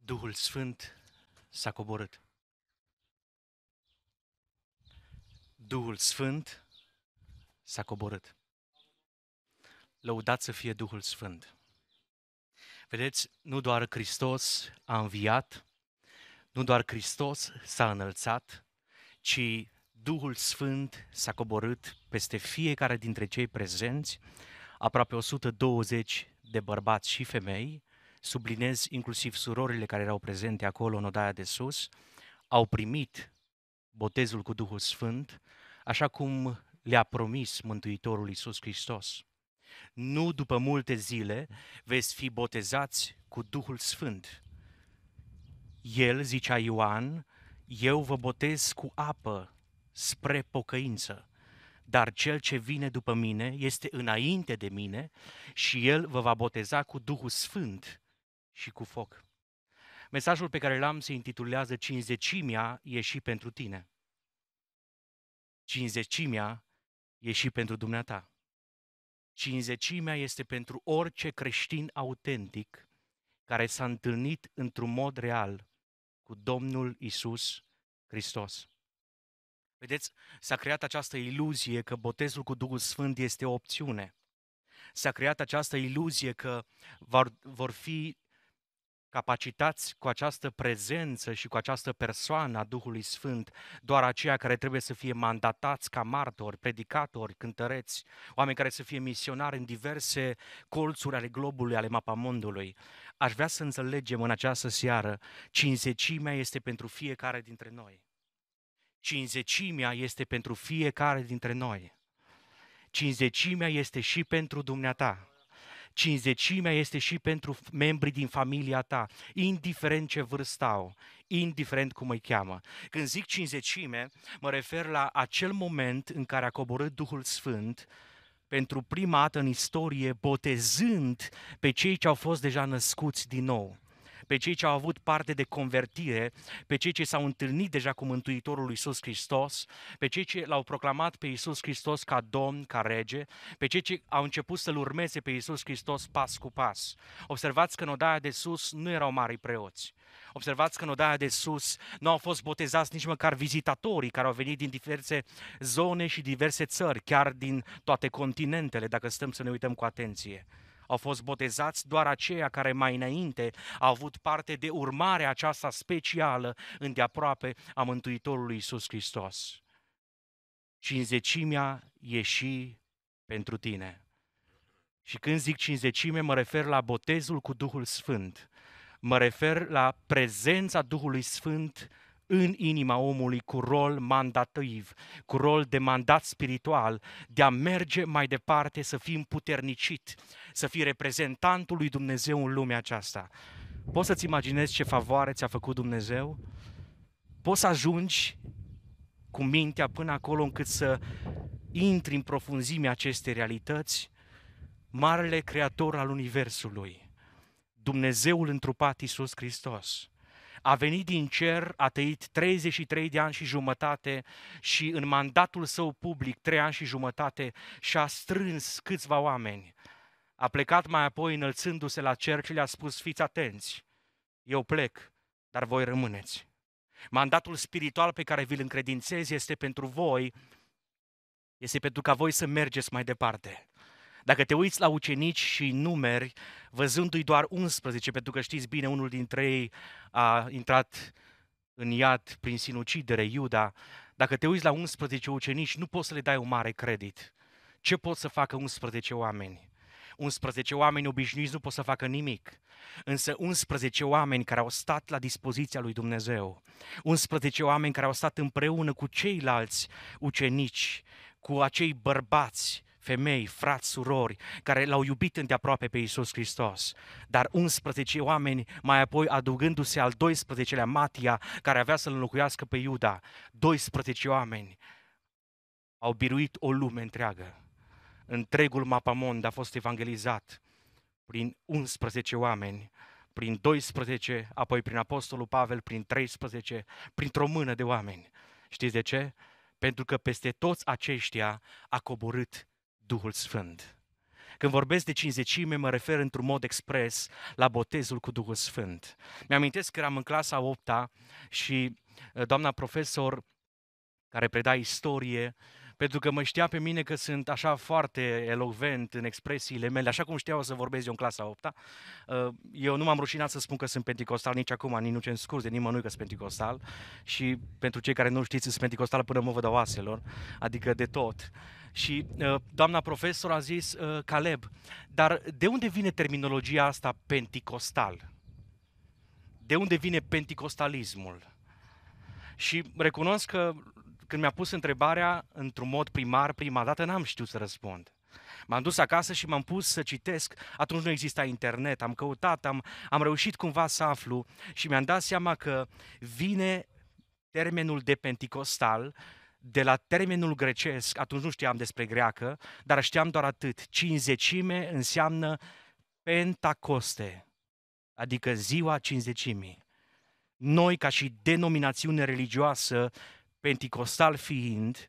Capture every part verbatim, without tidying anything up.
Duhul Sfânt s-a coborât. Duhul Sfânt s-a coborât. Lăudat să fie Duhul Sfânt. Vedeți, nu doar Hristos a înviat, nu doar Hristos s-a înălțat, ci Duhul Sfânt s-a coborât peste fiecare dintre cei prezenți, aproape o sută douăzeci de bărbați și femei, sublinez inclusiv surorile care erau prezente acolo în odaia de sus, au primit botezul cu Duhul Sfânt, așa cum le-a promis Mântuitorul Iisus Hristos. Nu după multe zile veți fi botezați cu Duhul Sfânt. El, zicea Ioan, eu vă botez cu apă spre pocăință, dar cel ce vine după mine este înainte de mine și el vă va boteza cu Duhul Sfânt și cu foc. Mesajul pe care l-am se intitulează Cincizecimea e și pentru tine. Cincizecimea e și pentru dumneata. Cincizecimea este pentru orice creștin autentic care s-a întâlnit într-un mod real cu Domnul Iisus Hristos. Vedeți, s-a creat această iluzie că botezul cu Duhul Sfânt este o opțiune. S-a creat această iluzie că vor, vor fi capacitați cu această prezență și cu această persoană a Duhului Sfânt doar aceia care trebuie să fie mandatați ca martori, predicatori, cântăreți, oameni care să fie misionari în diverse colțuri ale globului, ale mapamondului. Aș vrea să înțelegem în această seară, cincizecimea este pentru fiecare dintre noi. Cincizecimea este pentru fiecare dintre noi. Cincizecimea este și pentru dumneata. Cincizecimea este și pentru membrii din familia ta, indiferent ce vârstă au, indiferent cum îi cheamă. Când zic cincizecime, mă refer la acel moment în care a coborât Duhul Sfânt pentru prima dată în istorie, botezând pe cei ce au fost deja născuți din nou, pe cei ce au avut parte de convertire, pe cei ce s-au întâlnit deja cu Mântuitorul Iisus Hristos, pe cei ce l-au proclamat pe Iisus Hristos ca Domn, ca Rege, pe cei ce au început să-L urmeze pe Iisus Hristos pas cu pas. Observați că în odaia de sus nu erau mari preoți. Observați că în odaia de sus nu au fost botezați nici măcar vizitatorii care au venit din diverse zone și diverse țări, chiar din toate continentele, dacă stăm să ne uităm cu atenție. Au fost botezați doar aceia care mai înainte au avut parte de urmarea aceasta specială îndeaproape a Mântuitorului Iisus Hristos. Cincizecimea e și pentru tine. Și când zic cincizecime, mă refer la botezul cu Duhul Sfânt. Mă refer la prezența Duhului Sfânt în inima omului cu rol mandativ, cu rol de mandat spiritual, de a merge mai departe, să fii împuternicit, să fii reprezentantul lui Dumnezeu în lumea aceasta. Poți să-ți imaginezi ce favoare ți-a făcut Dumnezeu? Poți să ajungi cu mintea până acolo încât să intri în profunzimea acestei realități? Marele Creator al Universului, Dumnezeul întrupat Iisus Hristos, a venit din cer, a trăit treizeci și trei de ani și jumătate și în mandatul său public, trei ani și jumătate, și-a strâns câțiva oameni. A plecat mai apoi înălțându-se la cer și le-a spus, fiți atenți, eu plec, dar voi rămâneți. Mandatul spiritual pe care vi-l încredințez este pentru voi, este pentru ca voi să mergeți mai departe. Dacă te uiți la ucenici și numeri, văzându-i doar unsprezece, pentru că știți bine, unul dintre ei a intrat în iad prin sinucidere, Iuda, dacă te uiți la unsprezece ucenici, nu poți să le dai un mare credit. Ce pot să facă unsprezece oameni? unsprezece oameni obișnuiți nu pot să facă nimic, însă unsprezece oameni care au stat la dispoziția lui Dumnezeu, unsprezece oameni care au stat împreună cu ceilalți ucenici, cu acei bărbați, femei, frați, surori, care l-au iubit îndeaproape pe Iisus Hristos, dar unsprezece oameni, mai apoi adăugându-se al doisprezecelea Matia, care avea să-l înlocuiască pe Iuda, doisprezece oameni au biruit o lume întreagă. Întregul mapamond a fost evangelizat prin unsprezece oameni, prin doisprezece, apoi prin Apostolul Pavel, prin treisprezece, printr-o mână de oameni. Știți de ce? Pentru că peste toți aceștia a coborât Duhul Sfânt. Când vorbesc de cinzecime, mă refer într-un mod expres la botezul cu Duhul Sfânt. Mi-amintesc că eram în clasa a opta și doamna profesor care preda istorie, pentru că mă știa pe mine că sunt așa foarte elocvent în expresiile mele, așa cum știau să vorbesc eu în clasa a opta. Eu nu m-am rușinat să spun că sunt penticostal nici acum, nici nu cer scuze nimănui că sunt penticostal. Și pentru cei care nu știți, sunt penticostal până mă văd a oaselor, adică de tot. Și doamna profesor a zis, Caleb, dar de unde vine terminologia asta penticostal? De unde vine penticostalismul? Și recunosc că când mi-a pus întrebarea într-un mod primar, prima dată n-am știut să răspund. M-am dus acasă și m-am pus să citesc, atunci nu exista internet, am căutat, am, am reușit cumva să aflu și mi-am dat seama că vine termenul de penticostal de la termenul grecesc, atunci nu știam despre greacă, dar știam doar atât, cincizecime înseamnă Pentacoste, adică ziua cincizecimii. Noi, ca și denominațiune religioasă, penticostal fiind,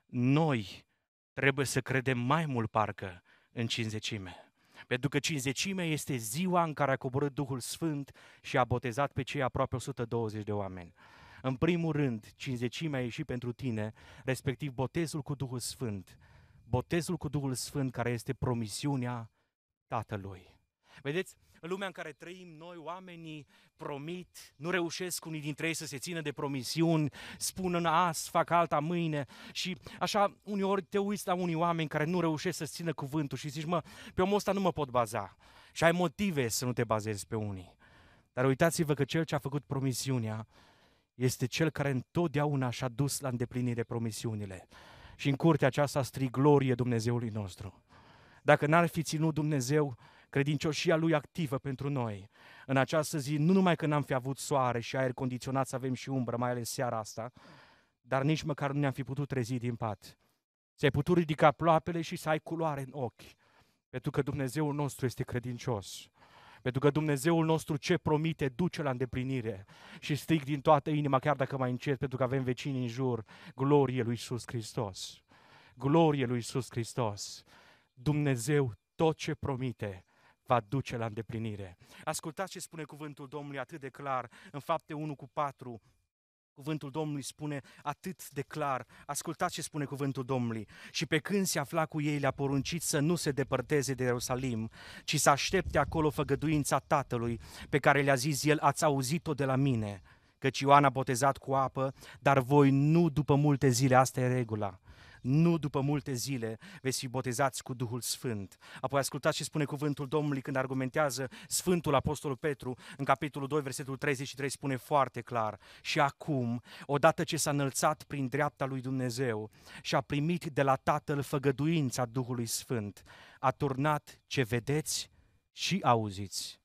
noi trebuie să credem mai mult parcă în cinzecime. Pentru că cinzecime este ziua în care a coborât Duhul Sfânt și a botezat pe cei aproape o sută douăzeci de oameni. În primul rând, cinzecimea a ieșit pentru tine, respectiv botezul cu Duhul Sfânt. Botezul cu Duhul Sfânt care este promisiunea Tatălui. Vedeți? În lumea în care trăim noi, oamenii promit, nu reușesc unii dintre ei să se țină de promisiuni, spun în azi, fac alta mâine și așa uneori te uiți la unii oameni care nu reușesc să țină cuvântul și zici, mă, pe omul ăsta nu mă pot baza și ai motive să nu te bazezi pe unii. Dar uitați-vă că cel ce a făcut promisiunea este cel care întotdeauna și-a dus la îndeplinire promisiunile. Și în curtea aceasta strig glorie Dumnezeului nostru. Dacă n-ar fi ținut Dumnezeu credincioșia Lui activă pentru noi, în această zi, nu numai că n-am fi avut soare și aer condiționat să avem și umbră, mai ales seara asta, dar nici măcar nu ne-am fi putut trezi din pat. Ți-ai putut ridica ploapele și să ai culoare în ochi, pentru că Dumnezeul nostru este credincios. Pentru că Dumnezeul nostru ce promite duce la îndeplinire. Și strig din toată inima, chiar dacă mai încet, pentru că avem vecini în jur, glorie lui Iisus Hristos. Glorie lui Iisus Hristos. Dumnezeu tot ce promite va duce la îndeplinire. Ascultați ce spune cuvântul Domnului atât de clar în Fapte unu cu patru. Cuvântul Domnului spune atât de clar, ascultați ce spune cuvântul Domnului. Și pe când se afla cu ei, le-a poruncit să nu se depărteze de Ierusalim, ci să aștepte acolo făgăduința Tatălui, pe care le-a zis el, ați auzit-o de la mine, căci Ioan a botezat cu apă, dar voi nu după multe zile, asta e regula. Nu după multe zile veți fi botezați cu Duhul Sfânt. Apoi ascultați ce spune cuvântul Domnului când argumentează Sfântul Apostol Petru, în capitolul doi, versetul treizeci și trei, spune foarte clar: și acum, odată ce s-a înălțat prin dreapta lui Dumnezeu și a primit de la Tatăl făgăduința Duhului Sfânt, a turnat ce vedeți și auziți.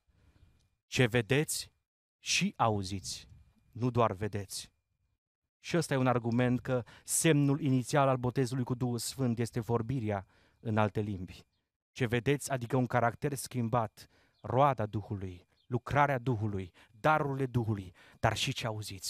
Ce vedeți și auziți, nu doar vedeți. Și ăsta e un argument că semnul inițial al botezului cu Duhul Sfânt este vorbirea în alte limbi. Ce vedeți, adică un caracter schimbat, roada Duhului, lucrarea Duhului, darurile Duhului, dar și ce auziți.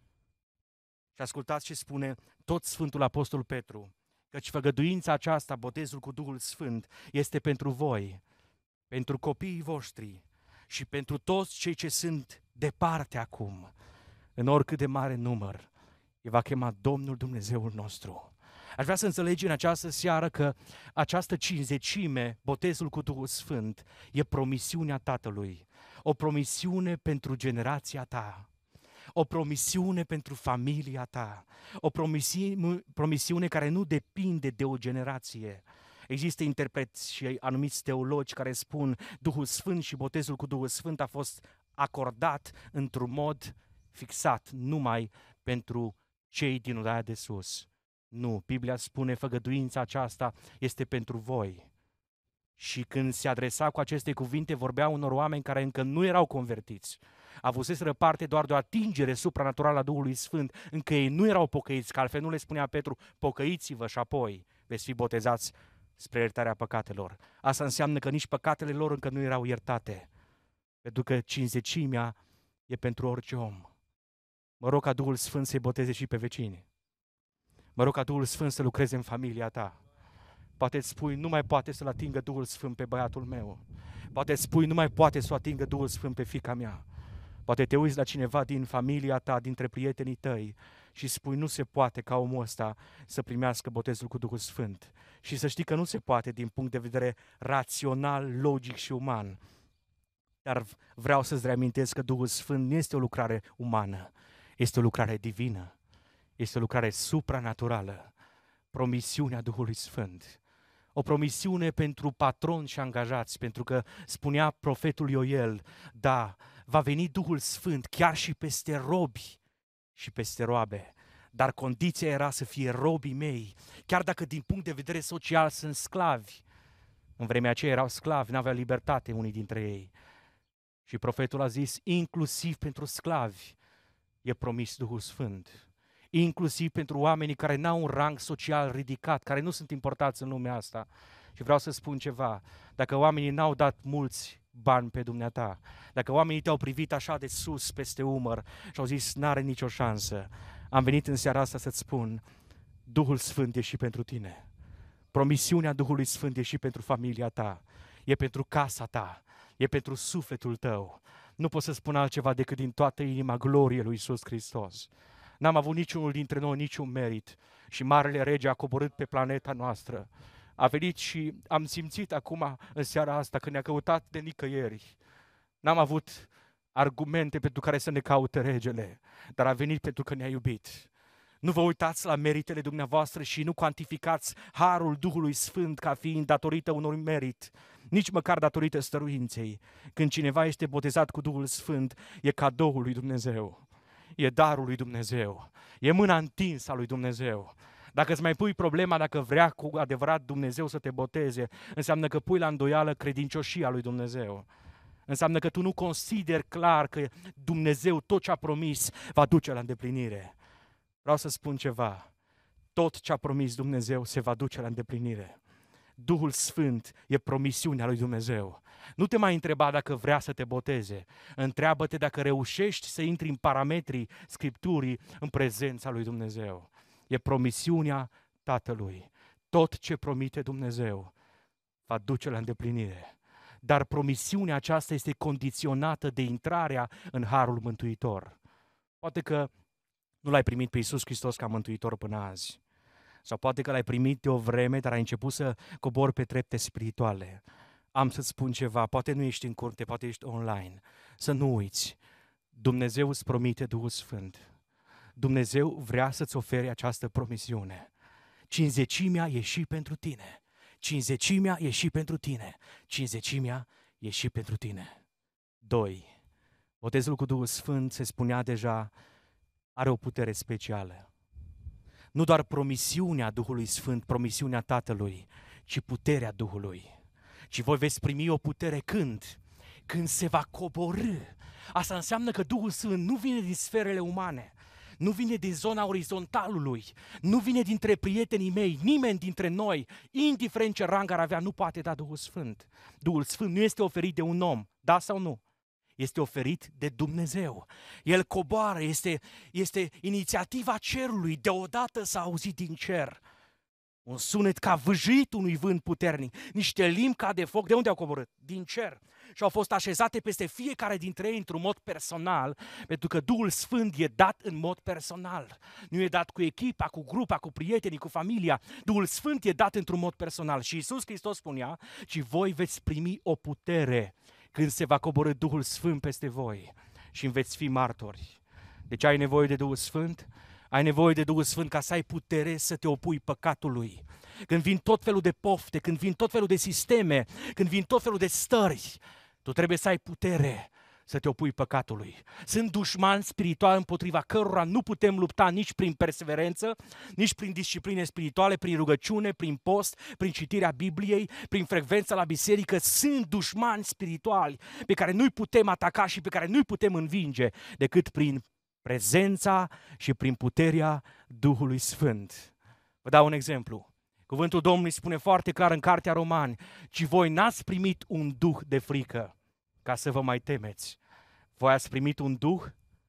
Și ascultați ce spune tot Sfântul Apostol Petru, căci făgăduința aceasta, botezul cu Duhul Sfânt, este pentru voi, pentru copiii voștri și pentru toți cei ce sunt departe acum, în oricât de mare număr, îi va chema Domnul Dumnezeul nostru. Aș vrea să înțelegi în această seară că această cincizecime, botezul cu Duhul Sfânt, e promisiunea Tatălui, o promisiune pentru generația ta, o promisiune pentru familia ta, o promisiune, promisiune care nu depinde de o generație. Există interpreți și anumiți teologi care spun Duhul Sfânt și botezul cu Duhul Sfânt a fost acordat într-un mod fixat numai pentru cei din Odaia de sus. Nu, Biblia spune făgăduința aceasta este pentru voi. Și când se adresa cu aceste cuvinte, vorbea unor oameni care încă nu erau convertiți. Avuseseră parte doar de o atingere supranaturală a Duhului Sfânt, încă ei nu erau pocăiți, că altfel nu le spunea Petru, pocăiți-vă și apoi veți fi botezați spre iertarea păcatelor. Asta înseamnă că nici păcatele lor încă nu erau iertate, pentru că cincizecimea e pentru orice om. Mă rog ca Duhul Sfânt să-i boteze și pe vecini. Mă rog ca Duhul Sfânt să lucreze în familia ta. Poate îți spui, nu mai poate să-l atingă Duhul Sfânt pe băiatul meu. Poate îți spui, nu mai poate să o atingă Duhul Sfânt pe fiica mea. Poate te uiți la cineva din familia ta, dintre prietenii tăi și spui, nu se poate ca omul ăsta să primească botezul cu Duhul Sfânt. Și să știi că nu se poate din punct de vedere rațional, logic și uman. Dar vreau să-ți reamintesc că Duhul Sfânt nu este o lucrare umană, este o lucrare divină, este o lucrare supranaturală, promisiunea Duhului Sfânt. O promisiune pentru patroni și angajați, pentru că spunea profetul Ioel, da, va veni Duhul Sfânt chiar și peste robi și peste roabe, dar condiția era să fie robii mei, chiar dacă din punct de vedere social sunt sclavi. În vremea aceea erau sclavi, n-aveau libertate unii dintre ei. Și profetul a zis, inclusiv pentru sclavi e promis Duhul Sfânt. Inclusiv pentru oamenii care n-au un rang social ridicat, care nu sunt importați în lumea asta. Și vreau să spun ceva, dacă oamenii n-au dat mulți bani pe dumneata, dacă oamenii te-au privit așa de sus peste umăr și au zis, n-are nicio șansă, am venit în seara asta să-ți spun, Duhul Sfânt e și pentru tine. Promisiunea Duhului Sfânt e și pentru familia ta, e pentru casa ta, e pentru sufletul tău. Nu pot să spun altceva decât din toată inima glorie lui Iisus Hristos. N-am avut niciunul dintre noi niciun merit și Marele Rege a coborât pe planeta noastră. A venit și am simțit acum în seara asta că ne-a căutat de nicăieri. N-am avut argumente pentru care să ne caute regele, dar a venit pentru că ne-a iubit. Nu vă uitați la meritele dumneavoastră și nu cuantificați harul Duhului Sfânt ca fiind datorită unor merit, nici măcar datorită stăruinței. Când cineva este botezat cu Duhul Sfânt, e cadoul lui Dumnezeu, e darul lui Dumnezeu, e mâna întinsă a lui Dumnezeu. Dacă îți mai pui problema dacă vrea cu adevărat Dumnezeu să te boteze, înseamnă că pui la îndoială credincioșia lui Dumnezeu. Înseamnă că tu nu consideri clar că Dumnezeu tot ce a promis va duce la îndeplinire. Vreau să spun ceva, tot ce a promis Dumnezeu se va duce la îndeplinire. Duhul Sfânt e promisiunea lui Dumnezeu. Nu te mai întreba dacă vrea să te boteze, întreabă-te dacă reușești să intri în parametrii Scripturii în prezența lui Dumnezeu. E promisiunea Tatălui. Tot ce promite Dumnezeu va duce la îndeplinire. Dar promisiunea aceasta este condiționată de intrarea în Harul Mântuitor. Poate că nu l-ai primit pe Iisus Hristos ca mântuitor până azi. Sau poate că l-ai primit de o vreme, dar ai început să cobori pe trepte spirituale. Am să-ți spun ceva, poate nu ești în curte, poate ești online. Să nu uiți, Dumnezeu îți promite Duhul Sfânt. Dumnezeu vrea să-ți ofere această promisiune. Cincizecimea e și pentru tine. Cincizecimea e și pentru tine. Cincizecimea e și pentru tine. Doi. Botezul cu Duhul Sfânt, se spunea deja, are o putere specială. Nu doar promisiunea Duhului Sfânt, promisiunea Tatălui, ci puterea Duhului. Și voi veți primi o putere când? Când se va coborî. Asta înseamnă că Duhul Sfânt nu vine din sferele umane, nu vine din zona orizontalului, nu vine dintre prietenii mei, nimeni dintre noi, indiferent ce rang ar avea, nu poate da Duhul Sfânt. Duhul Sfânt nu este oferit de un om, da sau nu? Este oferit de Dumnezeu. El coboară, este, este inițiativa cerului, deodată s-a auzit din cer. Un sunet ca vâjit unui vânt puternic, niște limbi ca de foc, de unde au coborât? Din cer. Și au fost așezate peste fiecare dintre ei într-un mod personal, pentru că Duhul Sfânt e dat în mod personal. Nu e dat cu echipa, cu grupa, cu prietenii, cu familia. Duhul Sfânt e dat într-un mod personal. Și Iisus Hristos spunea, și voi veți primi o putere când se va coborî Duhul Sfânt peste voi și veți fi martori. Deci ai nevoie de Duhul Sfânt? Ai nevoie de Duhul Sfânt ca să ai putere să te opui păcatului. Când vin tot felul de pofte, când vin tot felul de sisteme, când vin tot felul de stări, tu trebuie să ai putere să te opui păcatului. Sunt dușmani spirituali împotriva cărora nu putem lupta nici prin perseverență, nici prin discipline spirituale, prin rugăciune, prin post, prin citirea Bibliei, prin frecvența la biserică. Sunt dușmani spirituali pe care nu-i putem ataca și pe care nu-i putem învinge decât prin prezența și prin puterea Duhului Sfânt. Vă dau un exemplu. Cuvântul Domnului spune foarte clar în Cartea Romani, ci voi n-ați primit un duh de frică ca să vă mai temeți. Voi ați primit un duh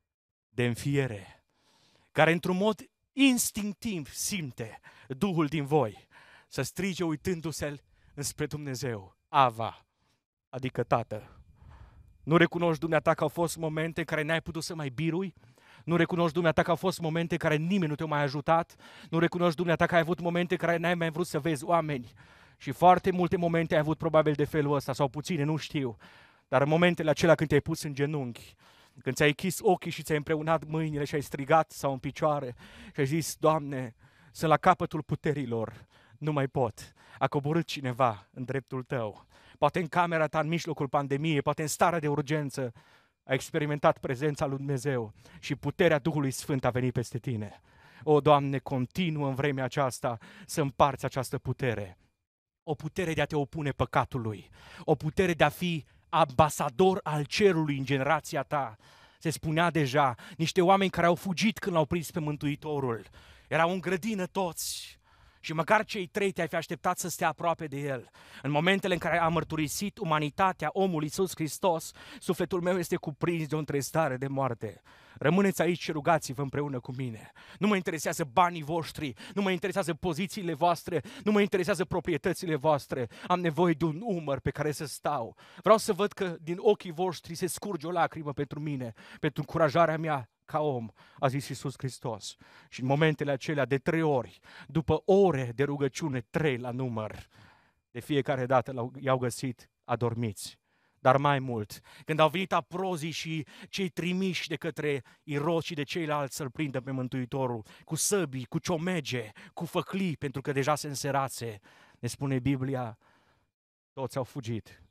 de înfiere, care într-un mod instinctiv simte Duhul din voi. să strige uitându-se înspre Dumnezeu, Ava, adică Tată. Nu recunoști, dumneata, că au fost momente în care n-ai putut să mai birui? Nu recunoști, dumneata, că au fost momente în care nimeni nu te-a mai ajutat? Nu recunoști, dumneata, că ai avut momente în care n-ai mai vrut să vezi oameni? Și foarte multe momente ai avut probabil de felul ăsta, sau puține, nu știu. Dar în momentele acelea când te-ai pus în genunchi, când ți-ai închis ochii și ți-ai împreunat mâinile și ai strigat sau în picioare și ai zis, Doamne, sunt la capătul puterilor, nu mai pot. A coborât cineva în dreptul tău. Poate în camera ta, în mijlocul pandemiei, poate în starea de urgență, ai experimentat prezența lui Dumnezeu și puterea Duhului Sfânt a venit peste tine. O, Doamne, continuă în vremea aceasta să împarți această putere. O putere de a te opune păcatului, o putere de a fi ambasador al cerului în generația ta. Se spunea deja, niște oameni care au fugit când l-au prins pe Mântuitorul. Erau în grădină toți și măcar cei trei te-ai fi așteptat să stea aproape de el. În momentele în care a mărturisit umanitatea, omul Iisus Hristos, sufletul meu este cuprins de o întristare de moarte. Rămâneți aici și rugați-vă împreună cu mine. Nu mă interesează banii voștri, nu mă interesează pozițiile voastre, nu mă interesează proprietățile voastre. Am nevoie de un umăr pe care să stau. Vreau să văd că din ochii voștri se scurge o lacrimă pentru mine, pentru încurajarea mea ca om, a zis Iisus Hristos. Și în momentele acelea, de trei ori, după ore de rugăciune, trei la număr, de fiecare dată i-au găsit adormiți. Dar mai mult, când au venit aprozii și cei trimiși de către Irod și de ceilalți să-L prindă pe Mântuitorul, cu săbii, cu ciomege, cu făclii, pentru că deja se înserase, ne spune Biblia, toți au fugit.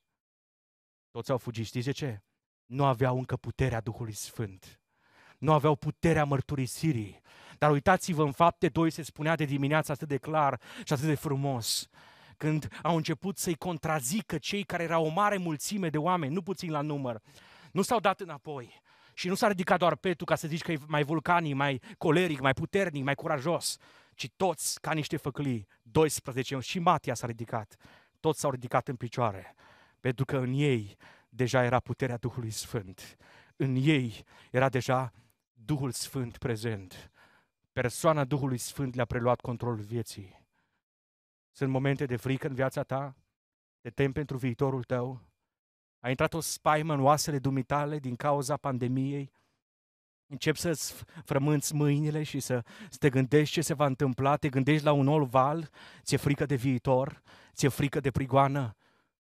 Toți au fugit. Știți de ce? Nu aveau încă puterea Duhului Sfânt. Nu aveau puterea mărturisirii. Dar uitați-vă, în Fapte doi se spunea de dimineață atât de clar și atât de frumos, când au început să-i contrazică cei care erau o mare mulțime de oameni, nu puțin la număr, nu s-au dat înapoi. Și nu s-a ridicat doar Petru ca să zici că e mai vulcanic, mai coleric, mai puternic, mai curajos, ci toți, ca niște făclii, doisprezece, și Matia s-a ridicat, toți s-au ridicat în picioare, pentru că în ei deja era puterea Duhului Sfânt. În ei era deja Duhul Sfânt prezent. Persoana Duhului Sfânt le-a preluat controlul vieții. Sunt momente de frică în viața ta? Te temi pentru viitorul tău? A intrat o spaimă în oasele dumitale din cauza pandemiei? Începi să-ți frămânți mâinile și să, să te gândești ce se va întâmpla? Te gândești la un nou val? Ți-e frică de viitor? Ți-e frică de prigoană?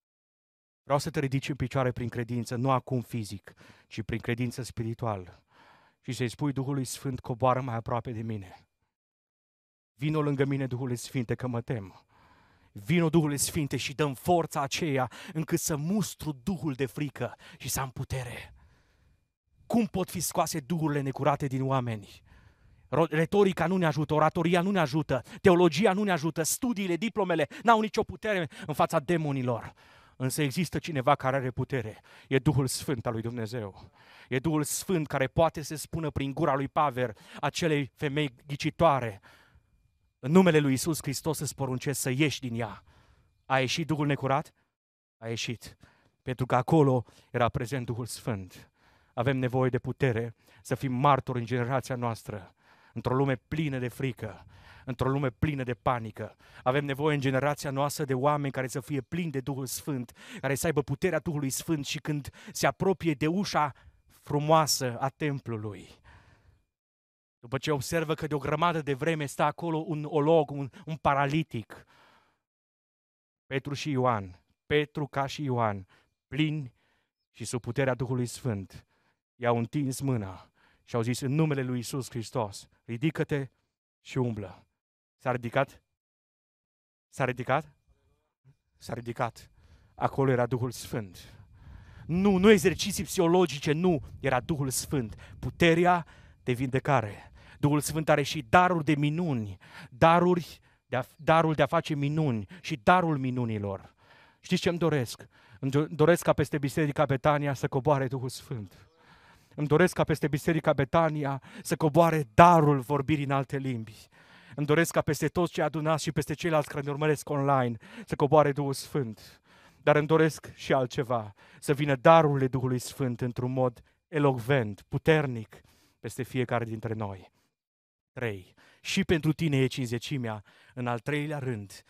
Vreau să te ridici în picioare prin credință, nu acum fizic, ci prin credință spirituală. Și să-i spui Duhului Sfânt, coboară mai aproape de mine. Vino lângă mine, Duhul Sfinte, că mă tem. Vino, Duhul Sfinte, și dă-mi forța aceea încât să mustru Duhul de frică și să am putere. Cum pot fi scoase duhurile necurate din oameni? Retorica nu ne ajută, oratoria nu ne ajută, teologia nu ne ajută, studiile, diplomele n-au nicio putere în fața demonilor. Însă există cineva care are putere. E Duhul Sfânt al lui Dumnezeu. E Duhul Sfânt care poate să spună prin gura lui Pavel, acelei femei ghicitoare, în numele lui Iisus Hristos îți poruncesc să ieși din ea. A ieșit Duhul necurat? A ieșit. Pentru că acolo era prezent Duhul Sfânt. Avem nevoie de putere să fim martori în generația noastră, într-o lume plină de frică, într-o lume plină de panică. Avem nevoie în generația noastră de oameni care să fie plini de Duhul Sfânt, care să aibă puterea Duhului Sfânt și când se apropie de ușa frumoasă a templului, după ce observă că de o grămadă de vreme stă acolo un olog, un, un paralitic, Petru și Ioan, Petru ca și Ioan, plini și sub puterea Duhului Sfânt, i-au întins mâna și au zis în numele lui Iisus Hristos, ridică-te și umblă. S-a ridicat? S-a ridicat? S-a ridicat. Acolo era Duhul Sfânt. Nu, nu exerciții psihologice, nu, era Duhul Sfânt. Puterea de vindecare. Duhul Sfânt are și daruri de minuni, daruri de a, darul de a face minuni și darul minunilor. Știți ce îmi doresc? Îmi doresc ca peste Biserica Betania să coboare Duhul Sfânt. Îmi doresc ca peste Biserica Betania să coboare darul vorbirii în alte limbi. Îmi doresc ca peste toți cei adunați și peste ceilalți care ne urmăresc online să coboare Duhul Sfânt. Dar îmi doresc și altceva, să vină darurile Duhului Sfânt într-un mod elocvent, puternic, peste fiecare dintre noi. trei. Și pentru tine e cincizecimea. În al treilea rând,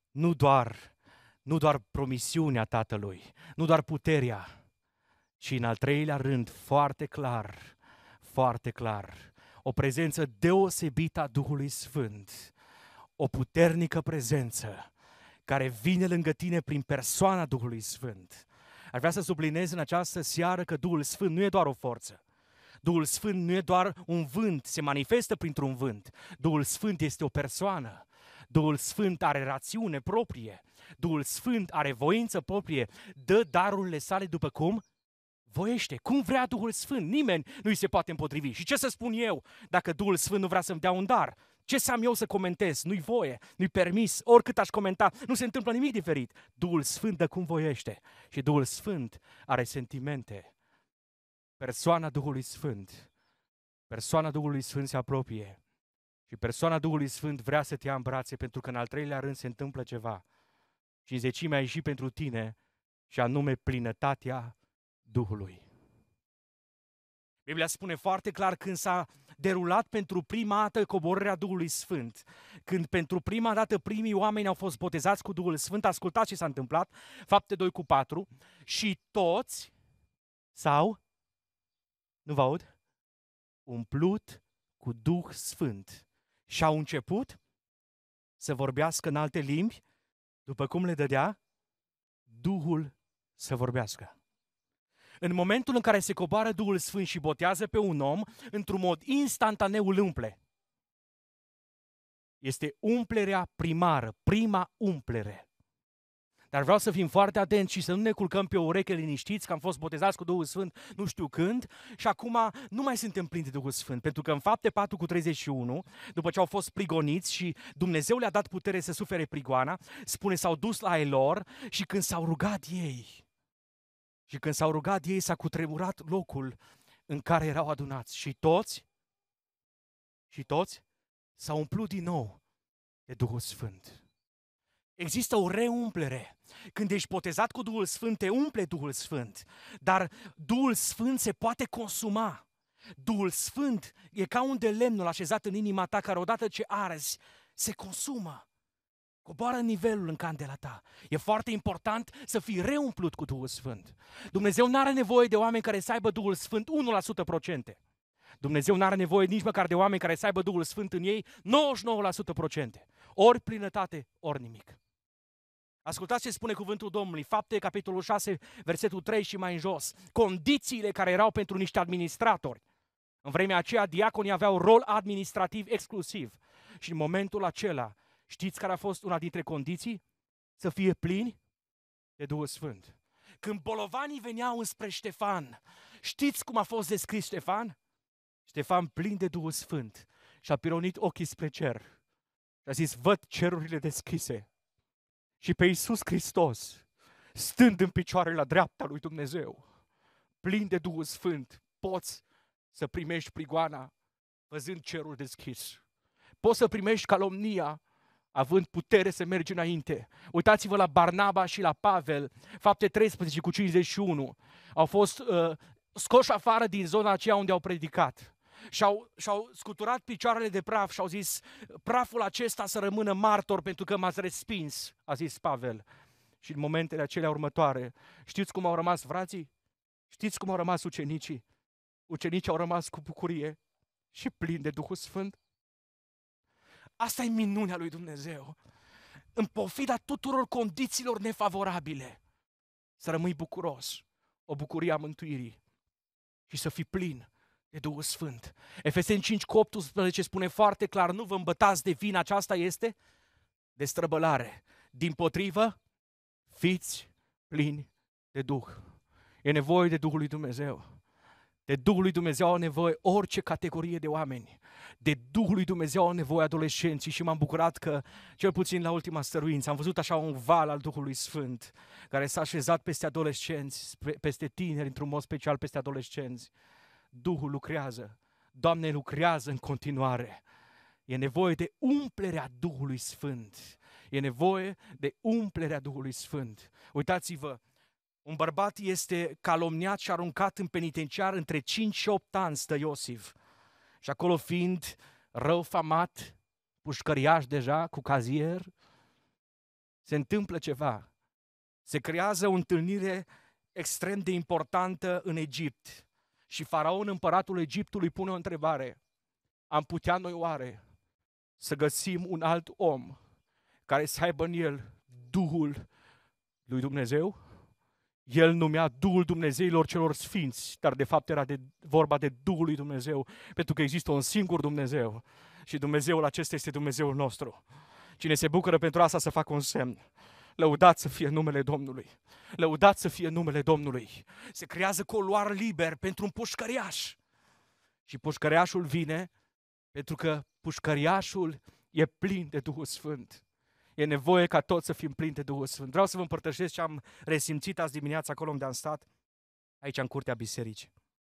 nu doar, nu doar promisiunea Tatălui, nu doar puterea, ci în al treilea rând, foarte clar, foarte clar, o prezență deosebită a Duhului Sfânt, o puternică prezență care vine lângă tine prin persoana Duhului Sfânt. Aș vrea să subliniez în această seară că Duhul Sfânt nu e doar o forță. Duhul Sfânt nu e doar un vânt, se manifestă printr-un vânt. Duhul Sfânt este o persoană. Duhul Sfânt are rațiune proprie. Duhul Sfânt are voință proprie. Dă darurile sale după cum voiește. Cum vrea Duhul Sfânt. Nimeni nu îi se poate împotrivi. Și ce să spun eu dacă Duhul Sfânt nu vrea să-mi dea un dar? Ce să am eu să comentez? Nu-i voie, nu-i permis, oricât aș comenta, nu se întâmplă nimic diferit. Duhul Sfânt dă cum voiește și Duhul Sfânt are sentimente. Persoana Duhului Sfânt, persoana Duhului Sfânt se apropie și persoana Duhului Sfânt vrea să te ia în brațe pentru că în al treilea rând se întâmplă ceva. Și zecimea a ieșit pentru tine și anume plinătatea Duhului. Biblia spune foarte clar când s-a derulat pentru prima dată coborârea Duhului Sfânt, când pentru prima dată primii oameni au fost botezați cu Duhul Sfânt, ascultați ce s-a întâmplat, Fapte doi cu patru, și toți s-au, nu vă aud, umplut cu Duh Sfânt și au început să vorbească în alte limbi, după cum le dădea Duhul să vorbească. În momentul în care se coboară Duhul Sfânt și botează pe un om, într-un mod instantaneu îl umple. Este umplerea primară, prima umplere. Dar vreau să fim foarte atenți și să nu ne culcăm pe o ureche liniștiți că am fost botezați cu Duhul Sfânt nu știu când și acum nu mai suntem plini de Duhul Sfânt. Pentru că în Fapte patru cu treizeci și unu, după ce au fost prigoniți și Dumnezeu le-a dat putere să sufere prigoana, spune s-au dus la Elor și când s-au rugat ei, și când s-au rugat ei s-a cutremurat locul în care erau adunați și toți, și toți s-au umplut din nou de Duhul Sfânt. Există o reumplere. Când ești botezat cu Duhul Sfânt, te umple Duhul Sfânt. Dar Duhul Sfânt se poate consuma. Duhul Sfânt e ca un de lemnul așezat în inima ta, care odată ce arzi, se consumă. Coboară nivelul în candela ta. E foarte important să fii reumplut cu Duhul Sfânt. Dumnezeu nu are nevoie de oameni care să aibă Duhul Sfânt unu la sută procente. Dumnezeu nu are nevoie nici măcar de oameni care să aibă Duhul Sfânt în ei nouăzeci și nouă la sută procente. Ori plinătate, ori nimic. Ascultați ce spune cuvântul Domnului, Fapte, capitolul șase, versetul trei și mai în jos. Condițiile care erau pentru niște administratori. În vremea aceea, diaconii aveau rol administrativ exclusiv. Și în momentul acela, știți care a fost una dintre condiții? Să fie plini de Duhul Sfânt. Când bolovanii veneau înspre Ștefan, știți cum a fost descris Ștefan? Ștefan plin de Duhul Sfânt și a pironit ochii spre cer. Și a zis, văd cerurile deschise și pe Iisus Hristos, stând în picioare la dreapta lui Dumnezeu, plin de Duhul Sfânt, poți să primești prigoana văzând cerul deschis. Poți să primești calomnia având putere să mergi înainte. Uitați-vă la Barnaba și la Pavel, Fapte treisprezece cu cincizeci și unu. Au fost uh, scoși afară din zona aceea unde au predicat. Și-au, și-au scuturat picioarele de praf și au zis, praful acesta să rămână martor pentru că m-ați respins, a zis Pavel. Și în momentele acelea următoare, știți cum au rămas frații? Știți cum au rămas ucenicii? Ucenicii au rămas cu bucurie și plini de Duhul Sfânt. Asta e minunea lui Dumnezeu. În pofida tuturor condițiilor nefavorabile, să rămâi bucuros, o bucurie a mântuirii și să fii plin de Duhul Sfânt. Efeseni cinci cu optsprezece spune foarte clar, nu vă îmbătați de vină, aceasta este destrăbălare. Dimpotrivă, fiți plini de Duh. E nevoie de Duhul lui Dumnezeu. De Duhul lui Dumnezeu au nevoie orice categorie de oameni. De Duhul lui Dumnezeu au nevoie adolescenții și m-am bucurat că, cel puțin la ultima stăruință, am văzut așa un val al Duhului Sfânt care s-a așezat peste adolescenți, peste tineri, într-un mod special peste adolescenți. Duhul lucrează. Doamne, lucrează în continuare. E nevoie de umplerea Duhului Sfânt. E nevoie de umplerea Duhului Sfânt. Uitați-vă, un bărbat este calomniat și aruncat în penitenciar între cinci și opt ani, stă Iosif. Și acolo fiind rău famat, pușcăriaș deja, cu cazier, se întâmplă ceva. Se creează o întâlnire extrem de importantă în Egipt. Și Faraon, împăratul Egiptului, pune o întrebare. Am putea noi oare să găsim un alt om care să aibă în el Duhul lui Dumnezeu? El numea Duhul Dumnezeilor celor sfinți, dar de fapt era de, vorba de Duhul lui Dumnezeu, pentru că există un singur Dumnezeu și Dumnezeul acesta este Dumnezeul nostru. Cine se bucură pentru asta să facă un semn. Lăudat să fie numele Domnului. Lăudat să fie numele Domnului. Se creează coloar liber pentru un pușcăriaș. Și pușcăriașul vine pentru că pușcăriașul e plin de Duhul Sfânt. E nevoie ca toți să fim plini de Duhul Sfânt. Vreau să vă împărtășesc ce am resimțit azi dimineața acolo unde am stat, aici în curtea bisericii.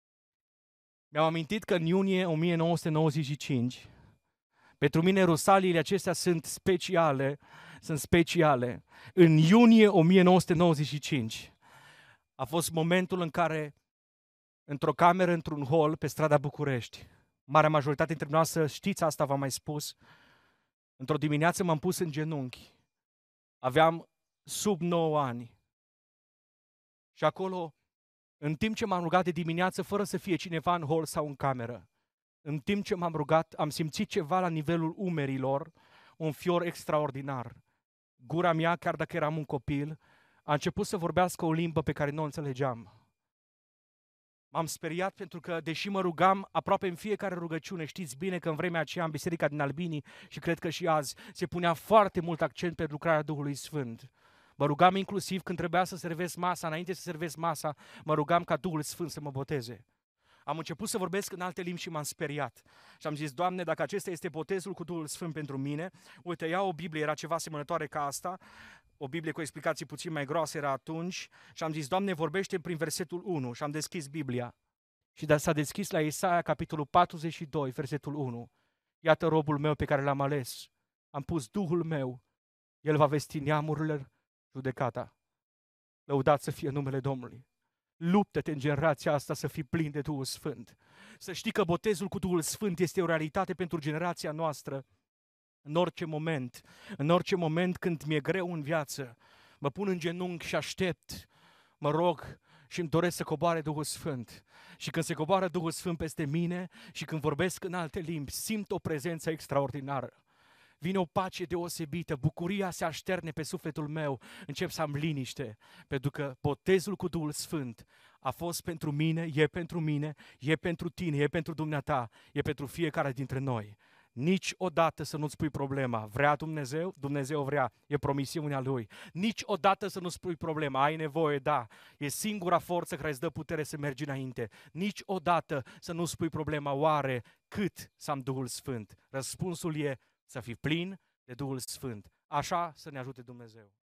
Mi-am amintit că în iunie o mie nouă sute nouăzeci și cinci, pentru mine rusaliile acestea sunt speciale, sunt speciale. În iunie o mie nouă sute nouăzeci și cinci a fost momentul în care, într-o cameră, într-un hol, pe strada București, marea majoritate dintre noastre știți asta, v-am mai spus, într-o dimineață m-am pus în genunchi. Aveam sub nouă ani. Și acolo, în timp ce m-am rugat de dimineață, fără să fie cineva în hol sau în cameră, în timp ce m-am rugat, am simțit ceva la nivelul umerilor, un fior extraordinar. Gura mea, chiar dacă eram un copil, a început să vorbească o limbă pe care nu o înțelegeam. M-am speriat pentru că, deși mă rugam aproape în fiecare rugăciune, știți bine că în vremea aceea în Biserica din Albini și cred că și azi se punea foarte mult accent pe lucrarea Duhului Sfânt. Mă rugam inclusiv când trebuia să servesc masa, înainte să servesc masa, mă rugam ca Duhul Sfânt să mă boteze. Am început să vorbesc în alte limbi și m-am speriat. Și am zis, Doamne, dacă acesta este botezul cu Duhul Sfânt pentru mine, uite, ia o Biblie, era ceva asemănătoare ca asta, o Biblie cu explicații puțin mai groase era atunci, și am zis, Doamne, vorbește prin versetul unu, și am deschis Biblia. Și s-a deschis la Isaia, capitolul patruzeci și doi, versetul unu. Iată robul meu pe care l-am ales, am pus Duhul meu, el va vesti neamurile judecata. Lăudat să fie numele Domnului. Luptă-te în generația asta să fii plin de Duhul Sfânt. Să știi că botezul cu Duhul Sfânt este o realitate pentru generația noastră. În orice moment, în orice moment când mi-e greu în viață, mă pun în genunchi și aștept, mă rog și îmi doresc să coboare Duhul Sfânt. Și când se coboară Duhul Sfânt peste mine și când vorbesc în alte limbi, simt o prezență extraordinară. Vine o pace deosebită, bucuria se așterne pe sufletul meu, încep să am liniște, pentru că botezul cu Duhul Sfânt a fost pentru mine, e pentru mine, e pentru tine, e pentru dumneata, e pentru fiecare dintre noi. Niciodată să nu-ți pui problema, vrea Dumnezeu? Dumnezeu vrea, e promisiunea Lui. Niciodată să nu-ți pui problema, ai nevoie, da, e singura forță care îți dă putere să mergi înainte. Niciodată să nu-ți pui problema, oare cât să am Duhul Sfânt? Răspunsul e să fii plin de Duhul Sfânt. Așa să ne ajute Dumnezeu.